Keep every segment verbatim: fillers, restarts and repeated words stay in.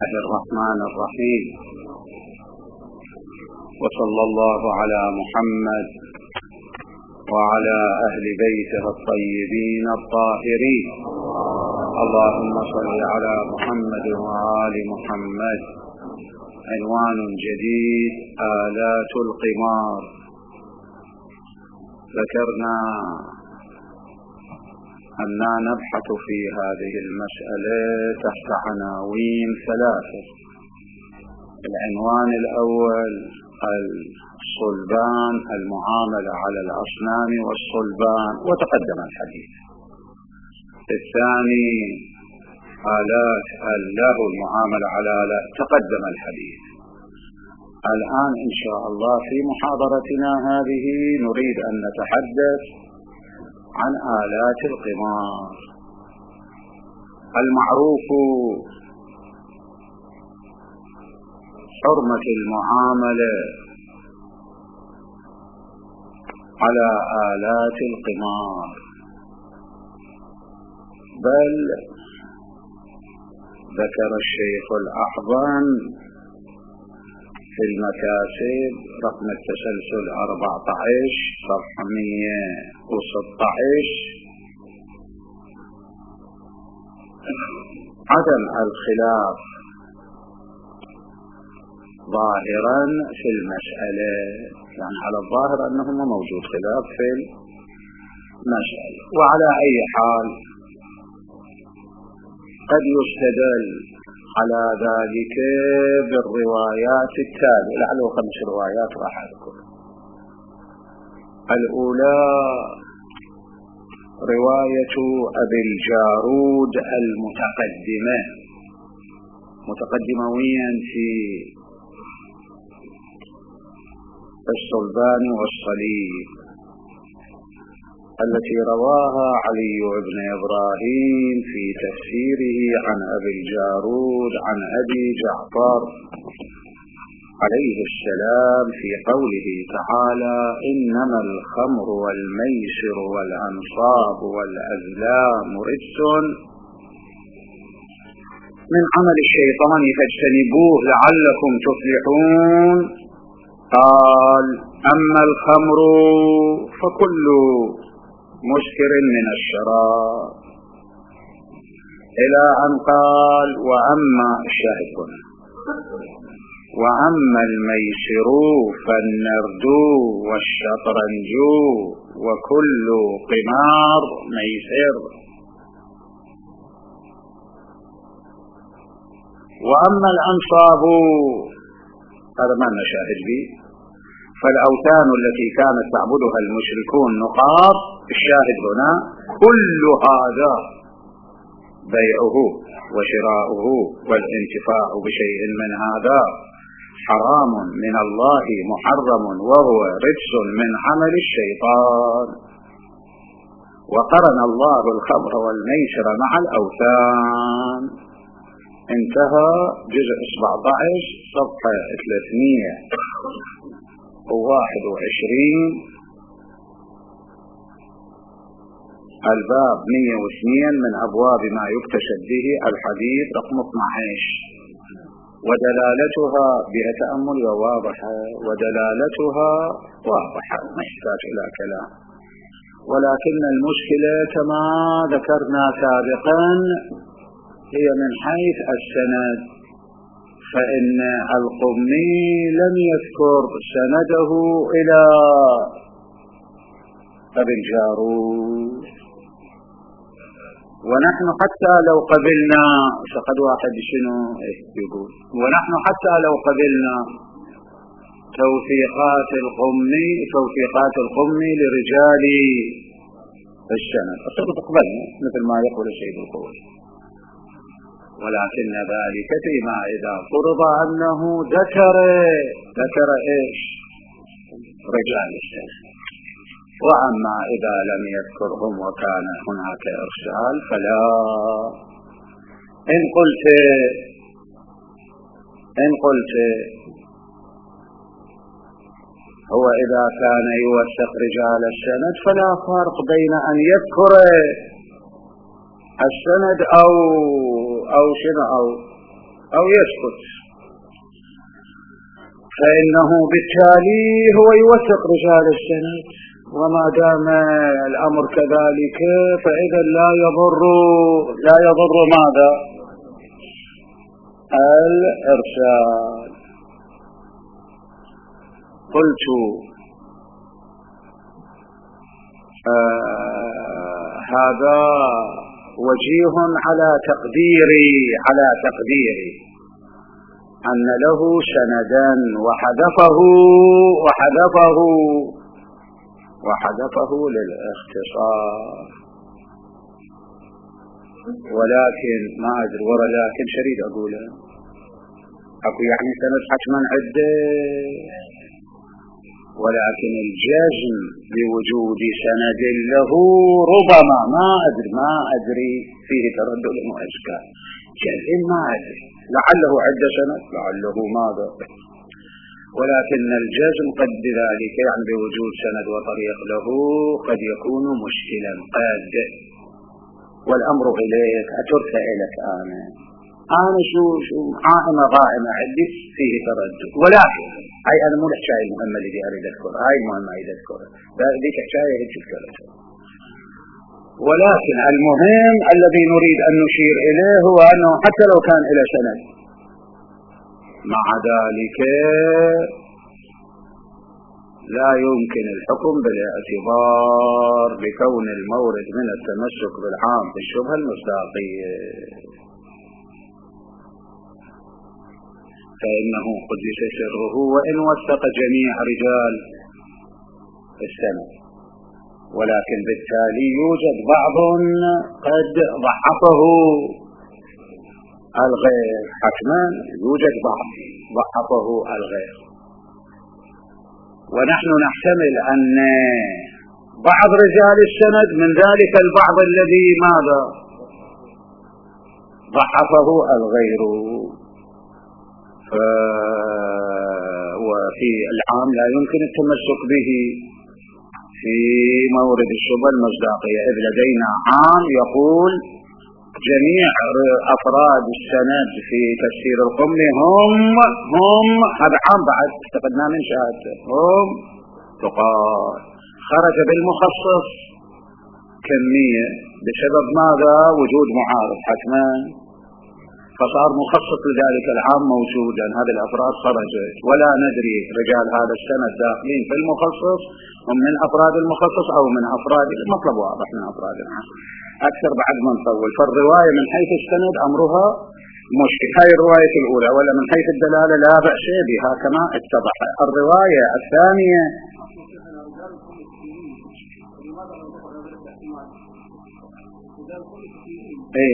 الله الرحمن الرحيم، وصلى الله على محمد وعلى أهل بيته الطيبين الطاهرين. اللهم صل على محمد وآل محمد. عنوان جديد: آلات القمار. ذكرنا أننا نبحث في هذه المسألة تحت عناوين ثلاثة. العنوان الأول: الصلبان، المعاملة على الأصنام والصلبان، وتقدم الحديث. الثاني: آلات اللهو، المعاملة على لا تقدم الحديث. الآن إن شاء الله في محاضرتنا هذه نريد أن نتحدث عن آلات القمار. المعروف حرمة المعاملة على آلات القمار، بل ذكر الشيخ الأحضن في المكاسب رقم التسلسل أربعة عشر صفحة مئة وستة عشر: عدم الخلاف ظاهرا في المسألة، يعني على الظاهر أنه ما موجود خلاف في المسألة. وعلى أي حال قد يستدل على ذلك بالروايات التالية، لعله خمس روايات راح أذكر. الأولى رواية أبي الجارود المتقدمة، متقدمة وين في الصلبان والصليب، التي رواها علي بن إبراهيم في تفسيره عن أبي الجارود عن أبي جعفر عليه السلام في قوله تعالى: إنما الخمر والميسر والأنصاب والأزلام رجس من عمل الشيطان فاجتنبوه لعلكم تفلحون. قال: أما الخمر فكل مسكر من الشراب، إلى أن قال: وأما الشاهد وأما الميسر فالنرد والشطرنج وكل قمار ميسر. وأما الأنصاب، هذا ما نشاهد به، فالأوثان التي كانت تعبدها المشركون نقاط. الشاهد هنا: كل هذا بيعه وشراؤه والانتفاع بشيء من هذا حرام من الله محرم، وهو رجس من عمل الشيطان. وقرن الله الخمر والميسر مع الأوثان. انتهى جزء سبعة عشر صفحة ثلاثمئة وواحد وعشرين، الباب مئة واثنين من أبواب ما يكتشف به الحديث رقم اثني عشر. ودلالتها بها تأمل وواضحة، ودلالتها واضحة ما يحتاج إلى كلام. ولكن المشكلة كما ذكرنا سابقا هي من حيث السند، فإن القمي لم يذكر سنده إلى أبي الجارود. ونحن حتى لو قبلنا، فقد واحد شنو يقول، ونحن حتى لو قبلنا توثيقات القمي توثيقات القمي لرجال السند، فقد تقبلنا مثل ما يقول السيد القوي. ولكن ذلك فيما إذا فرض أنه ذكر ذكر إيش رجال السند. وأما إذا لم يذكرهم وكان هناك إرسال فلا. إن قلت إن قلت هو إذا كان يوثق رجال السند فلا فرق بين أن يذكر السند أو أو شنو أو أو يسكت، فإنه بالتالي هو يوثق رجال السند، وما دام الأمر كذلك فإذا لا يضر لا يضر ماذا؟ الإرسال. قلت آه هذا وجيه على تقديري على تقديري أن له سندا وحذفه وحذفه وحذفه للاختصار. ولكن ما أدري ولكن شريد أقوله أكو يعني سند حتما عدة، ولكن الجزم بوجود سند له ربما ما أدري ما أدري فيه تردد وإشكال. جزم ما أدري، لعله عدة سند لعله ماذا، ولكن الجزم قد بذلك يعني بوجود سند وطريق له قد يكون مشكلا قد. والأمر إليك أترك إليك أنا أنا شو شو عائمة غائمة عندي فيه تردد. ولكن هاي أنا مو الحكاية المهمة اللي أريد أذكرها، هاي المهمة أريد أذكرها، ذيك حكاية هيك تذكرتها. ولكن المهم الذي نريد أن نشير إليه هو أنه حتى لو كان إلى سند مع ذلك لا يمكن الحكم بالاعتبار بكون المورد من التمسك بالعام بالشبهة المصداقية، فإنه قدس سره وإن وثق جميع رجال السند، ولكن بالتالي يوجد بعض قد ضعفه الغير، حتما يوجد بعض ضعفه الغير. ونحن نحتمل أن بعض رجال السند من ذلك البعض الذي ماذا ضعفه الغير، وفي العام لا يمكن التمسك به في مورد الشبهة المصداقية، إذ لدينا عام يقول جميع أفراد السند في تفسير القمي هم هم هذا عام بعد استفدنا من شهادته هم تقال. خرج بالمخصص كمية بسبب ماذا؟ وجود معارض حتما، فصار مخصص لذلك العام موجودا، هذه الأفراد خرجت ولا ندري رجال هذا السند داخلين في المخصص هم من أفراد المخصص أو من أفراد المطلب واضح من أفراد العام أكثر بعد ما نطول. فالرواية من حيث السند أمرها مشكل، هاي الرواية الأولى، ولا من حيث الدلالة لا بأس بها كما اتضح. الرواية الثانية ايه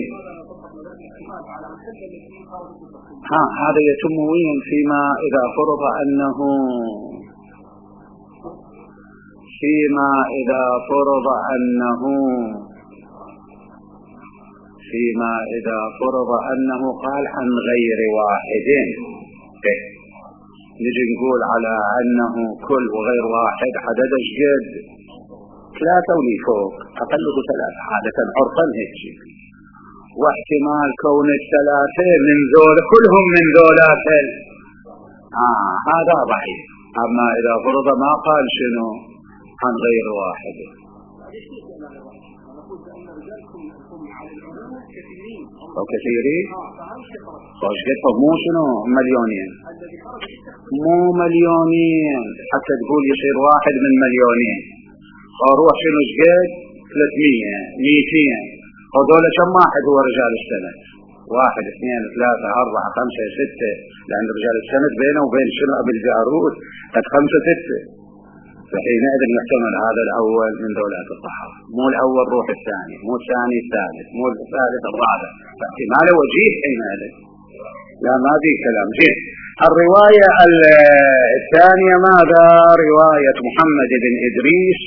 ها هذا يتم وين فيما إذا فرض أنه فيما إذا فرض أنه فيما إذا فرض أنه قال عن غير واحد، إيه نجي نقول على أنه كل وغير واحد عدد جد ثلاثة ولي فوق أقله ثلاثة عادة عرفا هيك، واحتمال كون الثلاثة من ذول كلهم من ذولات آه هذا ضعيف. أما إذا فرض ما قال شنو عن غير واحد أو كثيرين خوش قد مو شنو مليونين مو مليونين حتى تقول يصير واحد من مليونين، أروح شنو شقد ثلاثمية ميتين، هذول كم واحد هو رجال السند؟ واحد اثنين ثلاثة أربعة خمسة ستة، لأن رجال السند بينه وبين شنو أبي الجارود قد خمسة ستة، فحينئذ يحتمل هذا الأول من دولات الصحابة، مو الأول روح الثاني، مو الثاني الثالث، مو الثالث الرابع، فاحتمال وجيه حينئذ لا ما في كلام جيد. الرواية الثانية ماذا؟ رواية محمد بن إدريس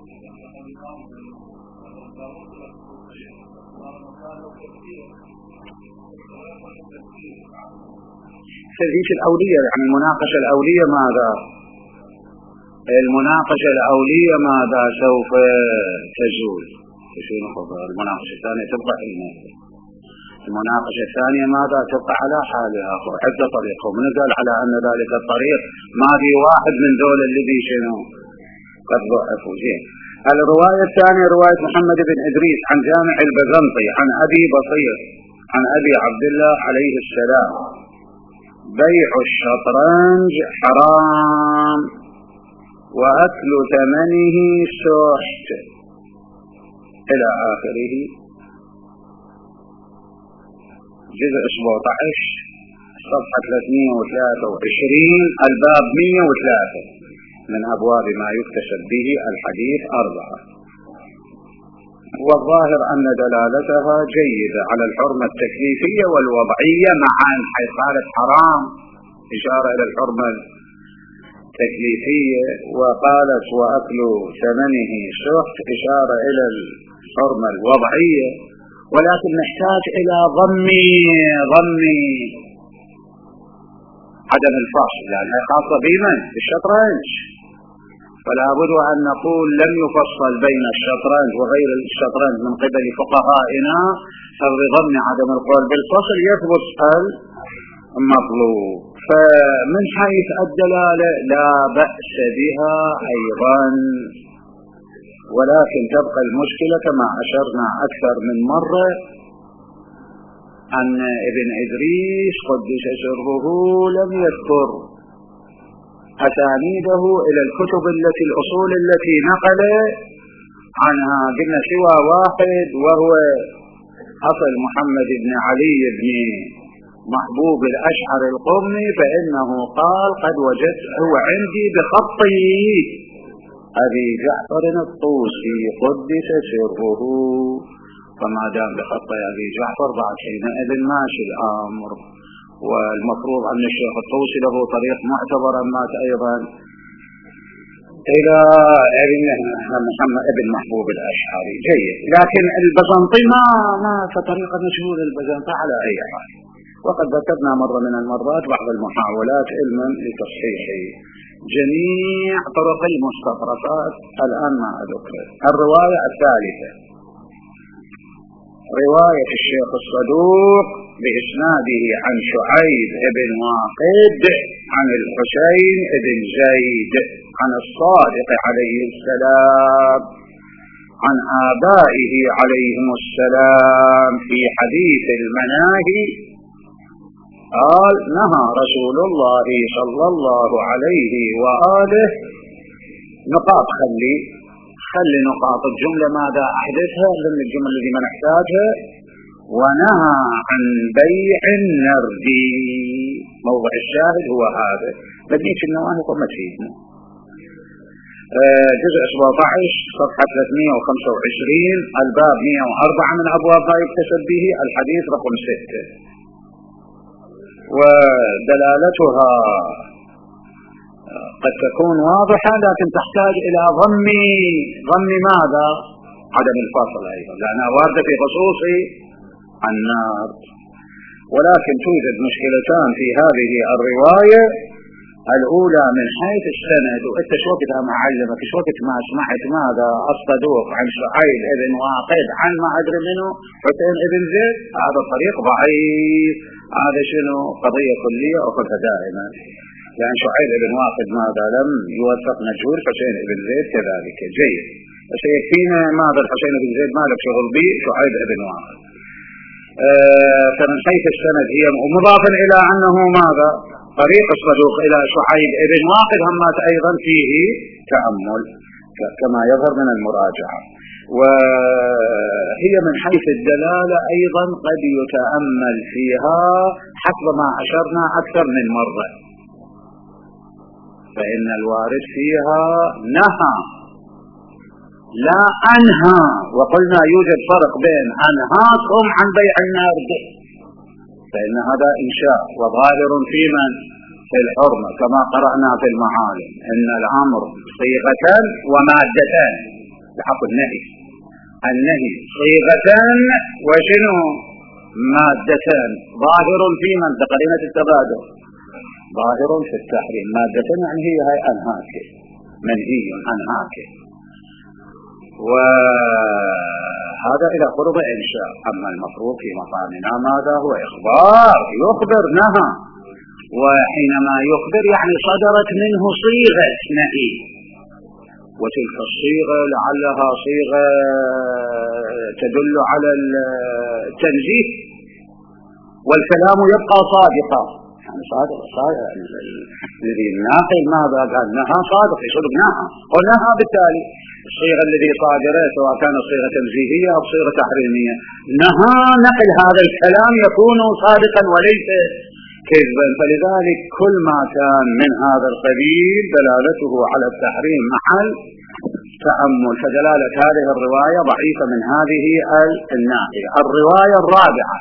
تدريس الأولية، يعني المناقشة الأولية ماذا؟ المناقشة الأولية ماذا سوف تزول؟ شنو خبر المناقشة الثانية تبقى هنا. المناقشة الثانية ماذا؟ تبقى على حالها عدة طريقة، ومن قال على أن ذلك الطريق ما في واحد من دول اللي بي شنو قد ضعفوا. زين. الرواية الثانية رواية محمد بن إدريس عن جامع البزنطي عن أبي بصير عن أبي عبد الله عليه السلام: بيع الشطرنج حرام وأكل ثمنه سحت، إلى آخره. جزء سبعة عشر صفحة ثلاثمئة وثلاثة وعشرين الباب مئة وثلاثة من أبواب ما يكتسب به الحديث أربعة. والظاهر أن دلالتها جيدة على الحرمة التكليفية والوضعية معا، حيث قالت حرام إشارة إلى الحرمة التكليفية، وقالت وأكل ثمنه سحت إشارة إلى الحرمة الوضعية. ولكن نحتاج إلى ضم ضم عدم الفصل، لأنها خاصة بمن؟ بالشطرنج، فلا بد أن نقول لم يفصل بين الشطرنج وغير الشطرنج من قبل فقهائنا، فبضم عدم القول بالفصل يثبت المطلوب. فمن حيث الدلالة لا بأس بها أيضا، ولكن تبقى المشكلة كما أشرنا أكثر من مرة أن ابن إدريس قدس سره لم يذكر أسانيده إلى الكتب التي الأصول التي نقل عنها، قلنا سوى واحد وهو أصل محمد بن علي بن محبوب الأشعري القرني، فإنه قال قد وجدته عندي بخطي أبي جعفر الطوسي قدس سره، فما دام بخط أبي جعفر بعد حينئذ ماشي الأمر. والمفروض أن الشيخ الطوسي له طريق معتبر مات أيضا إلى ابن محمد ابن محبوب الأشعري. جيد. لكن البزنطي ما ما كطريقة مشهور البزنطي على أي حال، وقد ذكرنا مرة من المرات بعض المحاولات علما لتصحيح جميع طرق المستطرفات. الآن ما أذكر. الرواية الثالثة رواية الشيخ الصدوق بإسناده عن شعيب بن واقد عن الحسين بن زيد عن الصادق عليه السلام عن آبائه عليهم السلام في حديث المناهي قال: نهى رسول الله صلى الله عليه وآله نقاط خلي خلي نقاط الجملة ماذا أحدثها من الجمل التي ما نحتاجها. ونهى عن بيع النرد، موضع الشاهد هو هذا. بديت النواهي قم تفيدنا. جزء سبعة عشر صفحة ثلاثمئة وخمسة وعشرين الباب مئة وأربعة من أبواب ما يكتسب به الحديث رقم ستة. ودلالتها قد تكون واضحة، لكن تحتاج إلى ضم ضم ماذا؟ عدم الفصل أيضا، لأنها واردة في خصوص النار. ولكن توجد مشكلتان في هذه الرواية. الأولى من حيث السند، وأنت شو وقتها معلمك شو وقت ما سمعت ماذا الصدوق عن شعيب ابن واقد عن ما أدري منه حسين ابن زيد، هذا الطريق ضعيف. هذا شنو قضية كلية أخذها دائما، لأن شعيب ابن واقد ماذا لم يوثق مجهول، حسين ابن زيد كذلك. جيد. سيكفينا ماذا الحسين ابن زيد مالك شغل به شعيب ابن واقد. آه فمن حيث السند هي مضافا إلى أنه ماذا طريق الصدوق إلى شعيب ابن واقد همات أيضا فيه تأمل كما يظهر من المراجعة. وهي من حيث الدلالة أيضا قد يتأمل فيها حسب ما أشرنا أكثر من مرة، فإن الوارد فيها نهى لا أنهى، وقلنا يوجد فرق بين أنهاكم عن بيع النرد، فإن هذا إنشاء وظاهر في من في الحرمة كما قرأنا في المعالم إن الأمر صيغة ومادتان بحق النهي، النهي صيغة وشنو مادتان. ظاهر في من تقرينة التبادل، ظاهر في التحريم. مادتان يعني هي هاي أنهاك، منهي أنهاك. وهذا إذا فرض إنشاء. أما المفروض في مقامنا ماذا هو؟ إخبار، يخبر نهى، وحينما يخبر يعني صدرت منه صيغة نهي، وتلك الصيغة لعلها صيغة تدل على التنزيه، والكلام يبقى صادقا. يعني صادق صادق الذي الناقل ماذا قال؟ نهى، صادق يصدق نهى، ونهى بالتالي الصيغة الذي صادرة سواء كانت صيغة تنزيهية أو صيغة تحريمية، نهى نقل هذا الكلام يكون صادقا وليس كذبا. فلذلك كل ما كان من هذا القبيل دلالته على التحريم محل تأمل. فدلالة هذه الرواية ضعيفة من هذه الناحية. الرواية الرابعة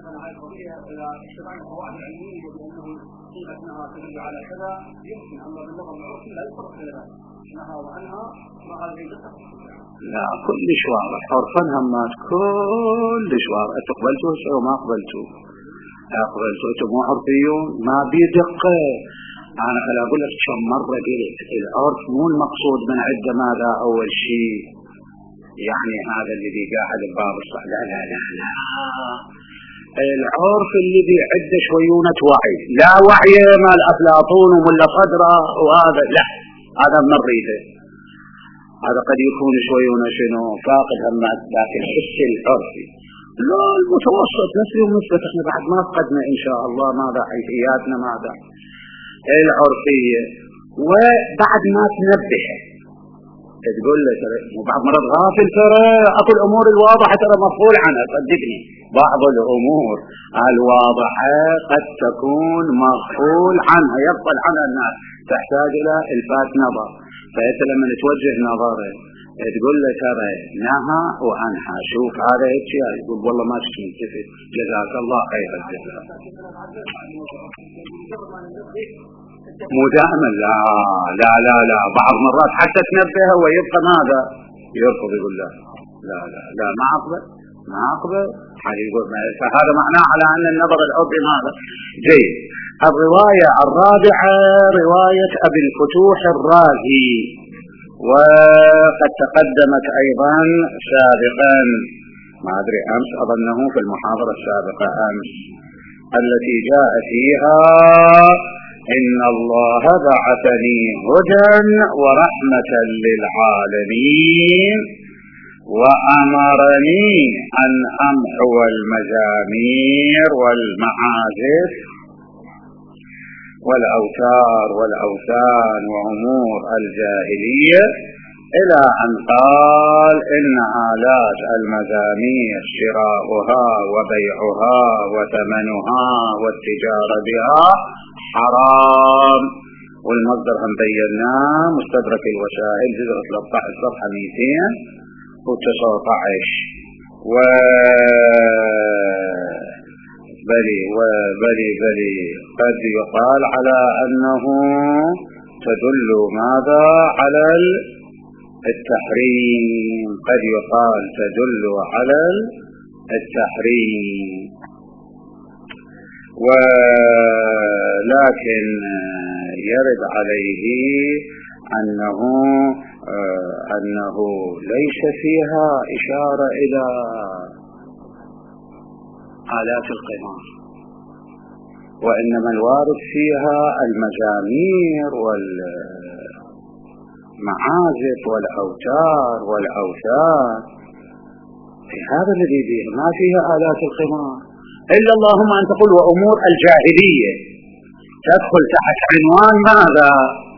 لا كلش واضح عرفا همات كلش واضح. تقبلتوا أو ما قبلتوا؟ أقبلتوا. أنتم مو عرفيون ما بيدقة. أنا خلي أقول لك كم مرة قلت العرف مو المقصود من عدة ماذا أول شيء يعني هذا الذي قاعد بباب الصح. لا لا لا لا العرف اللي بيعد شويونة وعي، لا وعي مال أفلاطون وملا صدره وهذا لا، هذا مريته. هذا قد يكون شويونة شنو فاقد همات، لكن حس العرفي لا المتوسط نسبي ومثبت. احنا بعد ما فقدنا إن شاء الله ماذا حيثياتنا ماذا العرفية، وبعد ما تنبه تقول له ترى بعض مرات غافل، ترى أقول الأمور الواضحة ترى مفعول عنها. صدقني بعض الأمور الواضحة قد تكون مفعول عنها يغفل عنها الناس، تحتاج إلى الفات نظر. فأنت لما توجه نظره تقول له ترى نهى وأنهى، شوف هذا هيك يقول والله ما تشكين كيف، جزاك الله خير الجزاء. مو دائما لا لا لا لا بعض مرات حتى تنبهه ويبقى ماذا يرفض، يقول لا لا لا لا ما أقبل ما أقبل يقول. فهذا معناه على أن النظر العرفي ماذا جيد. الرواية الرابعة رواية أبي الفتوح الرازي، وقد تقدمت أيضا سابقا ما أدري أمس أظنه في المحاضرة السابقة أمس، التي جاء فيها إن الله بعثني هدى ورحمة للعالمين وأمرني أن أمحو المزامير والمعازف والأوتار والأوثان وأمور الجاهلية، إلى أن قال إن آلات المزامير شراؤها وبيعها وثمنها والتجارة بها حرام. والمصدر هم بيناه مستدرك الوسائل جزء ثلاثة عشر صفحة مئتين وتسعة عشر. و بلي وبلي بلي قد يقال على أنه تدل ماذا على التحريم، قد يقال تدل على التحريم. ولكن يرد عليه أنه أنه ليس فيها إشارة إلى آلات القمار، وإنما الوارد فيها المزامير والمعازف والأوتار والأوثان. في هذا الذي فيه ما فيها آلات القمار إلا اللهم أن تقول وأمور الجاهلية، تدخل تحت عنوان ماذا؟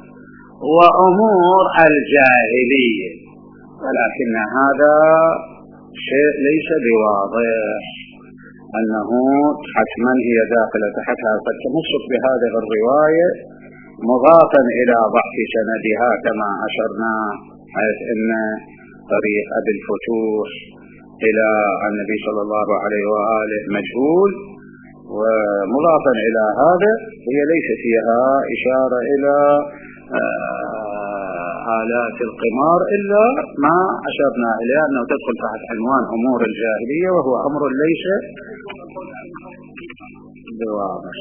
وأمور الجاهلية. ولكن هذا شيء ليس بواضح أنه حتما هي داخلة تحتها. قد تمسك بهذه الرواية مضافا إلى ضعف سندها كما أشرنا، حيث أن طريق أبي الفتوح إلى النبي صلى الله عليه وآله مجهول، ومضافا إلى هذا هي ليس فيها إشارة إلى آلات القمار إلا ما أشرنا إليه أنه تدخل تحت عنوان أمور الجاهلية، وهو أمر ليس بواضح.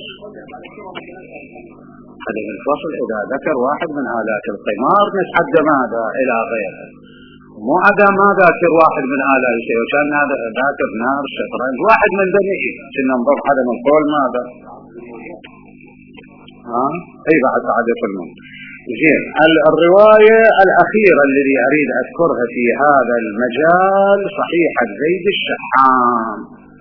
هذا الفصل إذا ذكر واحد من آلات القمار نسحب ماذا إلى غيره، مو عدم ما ذاكر واحد من آلاء شيء، وكان ذاكر نار الشطرنج واحد من بنيه كنا نضر عدم القول ماذا ها اي بعد عدد الموت. زين الرواية الأخيرة الذي أريد أذكرها في هذا المجال صحيحة زيد الشحام.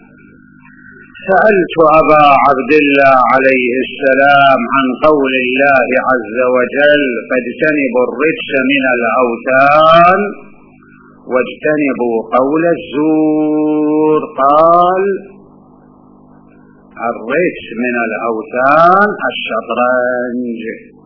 سألت أبا عبد الله عليه السلام عن قول الله عز وجل فاجتنبوا الرجس من الأوثان واجتنبوا قول الزور. قال الرجس من الأوثان الشطرنج،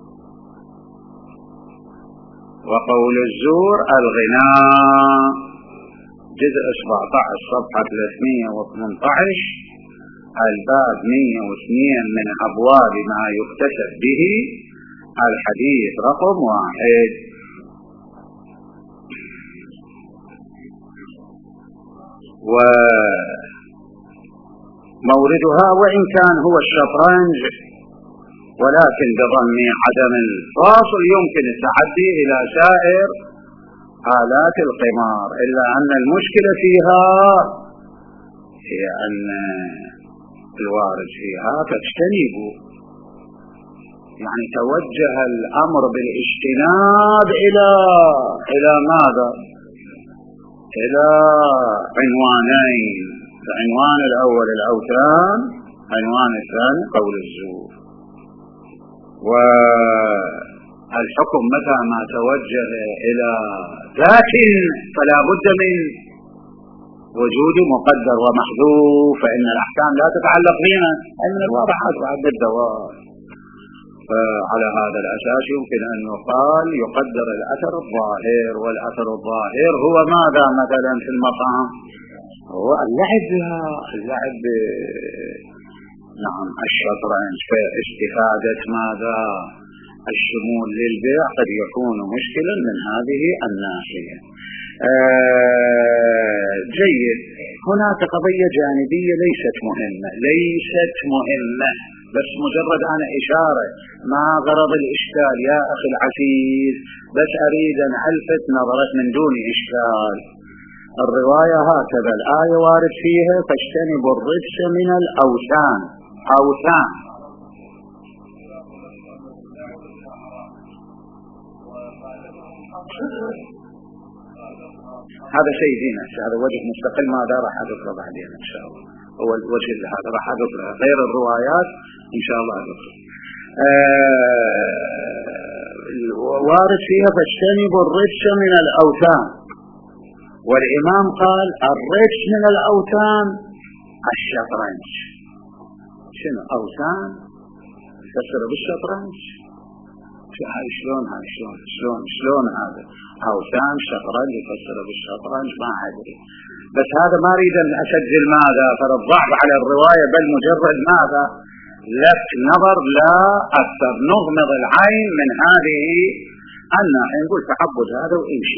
وقول الزور الغناء. جزء سبعة عشر صفحة ثلاثمئة وثمانية عشر الباب مئة واثنين من أبواب ما يكتسب به الحديث رقم واحد. وموردها وإن كان هو الشطرنج ولكن بضم عدم الفاصل يمكن التعدي إلى سائر آلات القمار، إلا أن المشكلة فيها هي أن الوارد فيها فاجتنبوا، يعني توجه الأمر بالاجتناب إلى إلى ماذا؟ إلى عنوانين، العنوان الأول الأوثان، عنوان الثاني قول الزور. والحكم متى ما توجه إلى ذات فلا بد من وجود مقدر ومحذوف، فإن الأحكام لا تتعلق بنا من الواضحات وعد الدوام. فعلى هذا الأساس يمكن أن يقال يقدر الأثر الظاهر، والأثر الظاهر هو ماذا مثلا في المقام؟ هو اللعب اللعب نعم الشطرنج، فاستفادة ماذا؟ الشمول للبيع قد يكون مشكلا من هذه الناحية. آه جيد. هناك قضية جانبية ليست مهمة ليست مهمة بس مجرد أنا إشارة، ما غرض الإشكال يا أخي العزيز، بس أريد أن ألفت نظرك من دون إشكال. الرواية هكذا، الآية وارد فيها فاجتنبوا الرجس من الأوثان. أوثان هذا شيء دينه، هذا وجه مستقل ماذا راح أذكره بعدين إن شاء الله، هو الوجه هذا راح أذكره غير الروايات إن شاء الله أذكره. آه وارد فيها فاجتنبوا الرجس من الأوثان، والإمام قال الرجس من الأوثان الشطرنج. شنو أوثان يفسر بالشطرنج؟ هاي شلون هاي شلون شلون شلون هذا أوثان شطرنج يفسر بالشطرنج؟ ما أدري، بس هذا ما أريد أن أسجل ماذا فرض ضعف على الرواية، بل مجرد ماذا لفت نظر لا أكثر. نغمض العين من هذه الناحية، نقول تعبد هذا وإمشي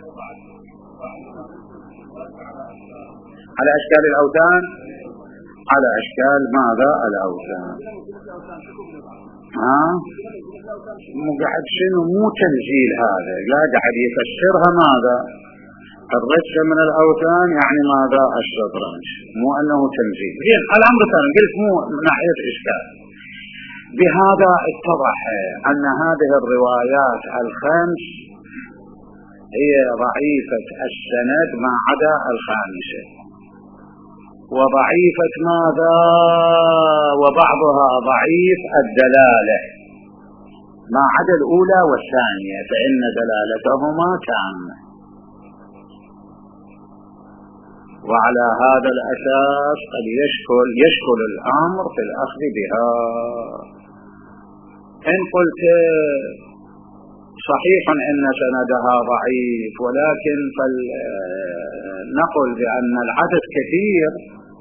على أشكال الأوثان، على أشكال ماذا الأوثان. ها مو قاعد شنو مو تنزيل، هذا لا قاعد يفسرها ماذا الرجس من الأوثان يعني ماذا الشطرنج، مو أنه تنزيل. زين الأمر ثاني قلت مو من ناحية إشكال. بهذا اتضح أن هذه الروايات الخمس هي ضعيفة السند ما عدا الخامسة، وضعيفة ماذا وبعضها ضعيف الدلالة ما عدا الأولى والثانية، فإن دلالتهما تامة. وعلى هذا الأساس قد يشكل يشكل الأمر في الأخذ بها. إن قلت صحيح أن سندها ضعيف، ولكن فلنقل بأن العدد كثير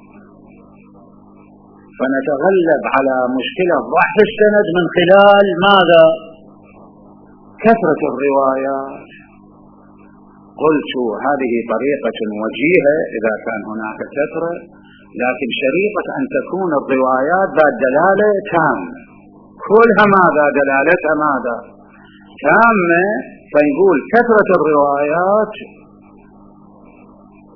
فنتغلب على مشكلة ضعف السند من خلال ماذا؟ كثرة الروايات. قلت هذه طريقة وجيهة إذا كان هناك كثرة، لكن شريطة أن تكون الروايات ذات دلالة تامة، كلها ماذا دلالتها ماذا تامة، فيقول كثرة الروايات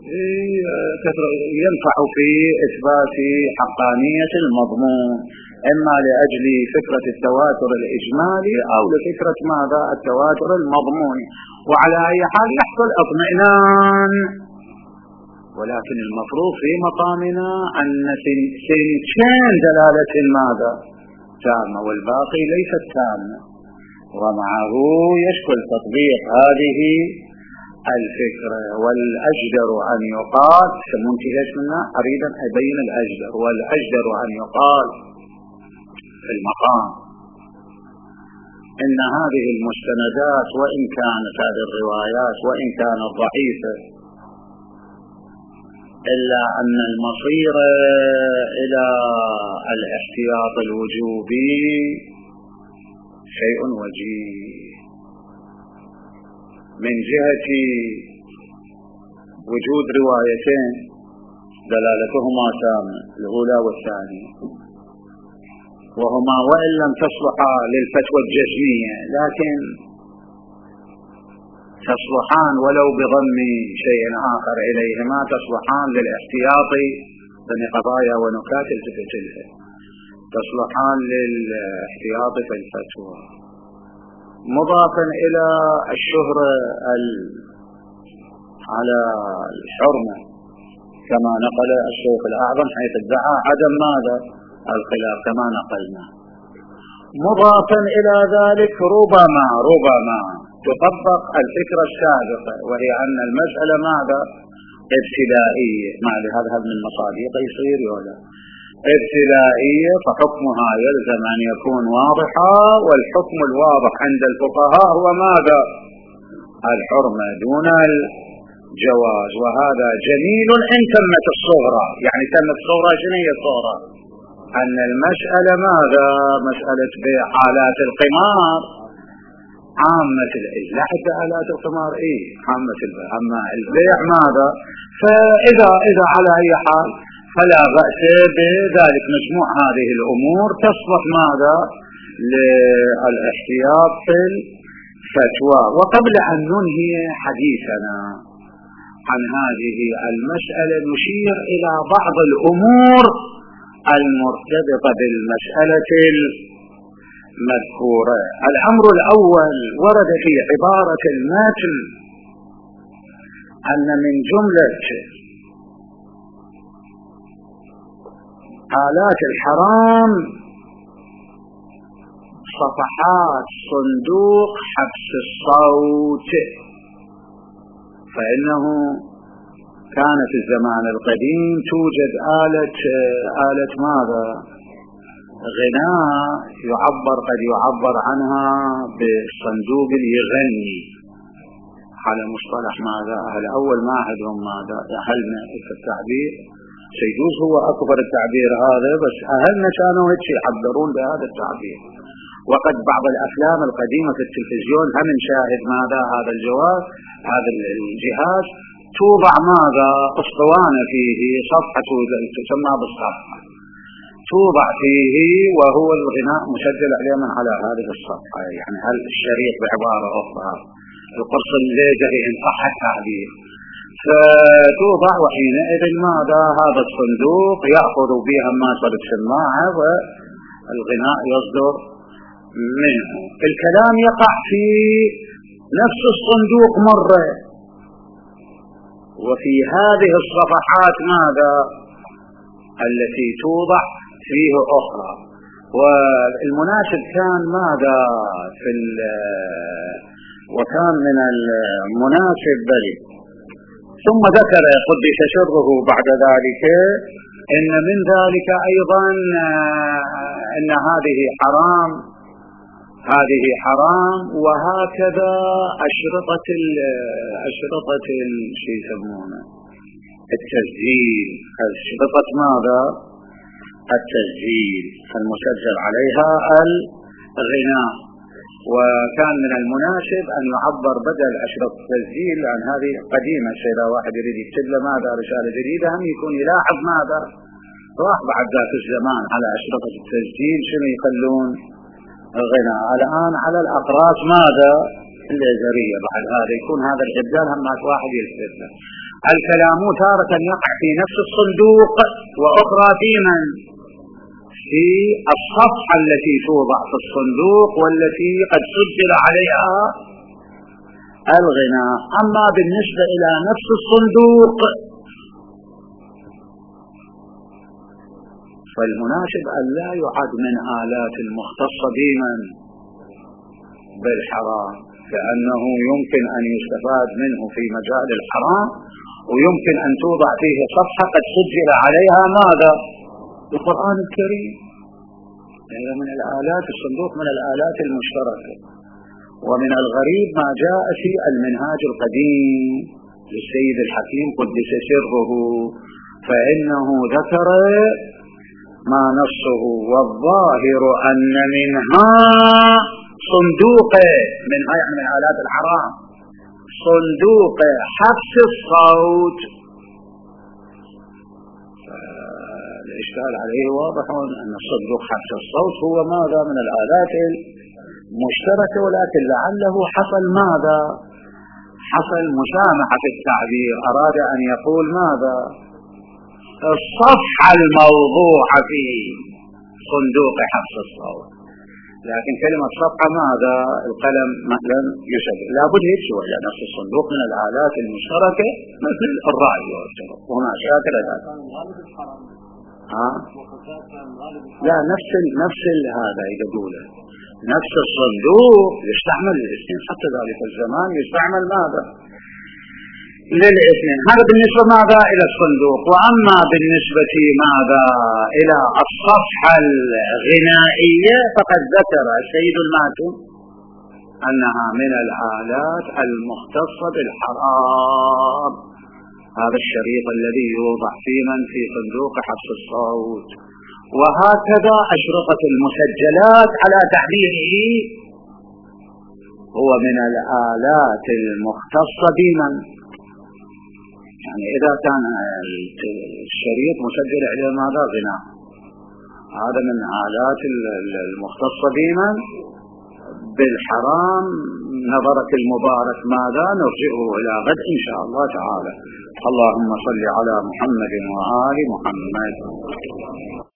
ينفع في إثبات حقانية المضمون، إما لأجل فكرة التواتر الإجمالي أو لفكرة ماذا التواتر المضموني، وعلى أي حال يحصل اطمئنان. ولكن المفروض في مقامنا أن سنتين دلالة ماذا تامة والباقي ليست تامة، ومعه يشكل تطبيق هذه الفكرة. والأجدر أن يقال سمنتهج منها أريد أن أبين الأجدر، والأجدر أن يقال في المقام إن هذه المستندات وإن كانت هذه الروايات وإن كانت ضعيفة إلا أن المصير إلى الاحتياط الوجوبي شيء وجيه من جهة وجود روايتين دلالتهما تامة الأولى والثانية، وهما وإن لم تصلحا للفتوى الجزمية لكن تصلحان ولو بضم شيء آخر إليهما، تصلحان للاحتياط بين قضايا ونكات التفت لها، تصلحان للاحتياط في الفتوى، مضافا إلى الشهرة على الحرمة كما نقل الشيخ الأعظم حيث ادعى عدم ماذا الخلاف كما نقلنا، مضافا إلى ذلك ربما ربما تطبق الفكرة السابقة وهي أن المسألة ماذا ابتدائية، مع هذا من مصادق يصير ولا ابتدائية، فحكمها يلزم أن يكون واضحا، والحكم الواضح عند الفقهاء هو ماذا الحرمة دون الجواز. وهذا جميل إن تمت الصغرى، يعني تمت الصغرى شنو هي الصغرى؟ أن المسألة ماذا مسألة بيع آلات القمار عامة البيع، لا حتى آلات القمار إيه عامة البيع، أما البيع ماذا، فإذا إذا على أي حال فلا بأس بذلك. مجموع هذه الأمور تصلح ماذا للاحتياط في الفتوى. وقبل أن ننهي حديثنا عن هذه المسألة نشير إلى بعض الأمور المرتبطة بالمسألة المذكورة. الأمر الأول ورد في عبارة المتن أن من جملة آلات الحرام صفحات صندوق حبس الصوت، فإنه كان في الزمان القديم توجد آلة آلة ماذا غناء يعبر قد يعبر عنها بالصندوق اللي يغني على مصطلح ماذا أهل أول ما عندهم ماذا أهلنا في التعبير سيجوز هو أكبر التعبير هذا، بس أهلنا كانوا هيك يعبرون بهذا التعبير. وقد بعض الأفلام القديمة في التلفزيون هم نشاهد ماذا هذا الجواز هذا الجهاز توضع ماذا اسطوانة فيه صفحة تسمى بالصفحة توضع فيه وهو الغناء مسجل عليه من على هذه الصفحة، يعني هل الشريط بعبارة أخرى القرص الليزري إن صح التعبير، فتوضع وحينئذ ماذا هذا الصندوق يأخذ بها ما صارت سماعة والغناء يصدر منه. الكلام يقع في نفس الصندوق مرة، وفي هذه الصفحات ماذا التي توضع فيه أخرى. والمناسب كان ماذا في وكان من المناسب بلي ثم ذكر قدس سره بعد ذلك إن من ذلك أيضا أن هذه حرام هذه حرام وهكذا أشرطة أشرطة شيء يسمونه التسجيل، أشرطة ماذا التسجيل المسجل عليها الغناء. وكان من المناسب أن يعبر بدل أشرطة التسجيل عن هذه قديمة، إذا واحد يريد يكتب له ماذا رسالة جديدة هم يكون يلاحظ ماذا راح بعد ذاك الزمان على أشرطة التسجيل شنو يخلون الغناء. الآن على الأقراص ماذا الليزرية بعد هذا يكون هذا الإبدال هم واحد يلتفت له. الكلام تارة يقع في نفس الصندوق، وأخرى في من في الصفحة التي توضع في الصندوق والتي قد سجل عليها الغناء. أما بالنسبة إلى نفس الصندوق فالمناسب أن لا يعد من آلات المختصة بمن بالحرام، لأنه يمكن أن يستفاد منه في مجال الحرام، ويمكن أن توضع فيه صفحة قد سجل عليها ماذا؟ القرآن الكريم. هذا من الآلات، الصندوق من الآلات المشتركة. ومن الغريب ما جاء في المنهاج القديم للسيد الحكيم قدس سره، فإنه ذكر ما نصه والظاهر أن منها صندوق، منها يعني من آلات الحرام صندوق حبس الصوت. الإشكال عليه واضح أن صندوق حبس الصوت هو ماذا؟ من الآلات المشتركة، ولكن لعله حصل ماذا؟ حصل مسامحة في التعبير، أراد أن يقول ماذا؟ الصفحة الموضوعة في صندوق حبس الصوت، لكن كلمة صفحة ماذا؟ القلم لم يسجل، لابد هيك شوية، يعني نفس الصندوق من الآلات المشتركة مثل الرعي والجرب وما شاكل ذلك. ها؟ لا، نفس ال نفس ال هذا يقوله، نفس الصندوق يستعمل للاثنين، حتى ذلك الزمان يستعمل ماذا؟ للاثنين. هذا بالنسبة ماذا؟ إلى الصندوق. وأما بالنسبة ماذا؟ إلى الصفحة الغنائية فقد ذكر السيد الماتون أنها من الآلات المختصة بالحرام، هذا الشريط الذي يوضع في من في صندوق حبس الصوت. وهكذا أشرطة المسجلات على تعبيره هو من الآلات المختصة بمن، يعني إذا كان الشريط مسجل عليه ماذا؟ غناء، هذا من آلات المختصة بمن بالحرام. نظرك المبارك ماذا؟ نرجعه إلى غد إن شاء الله تعالى. اللهم صل على محمد وآل محمد.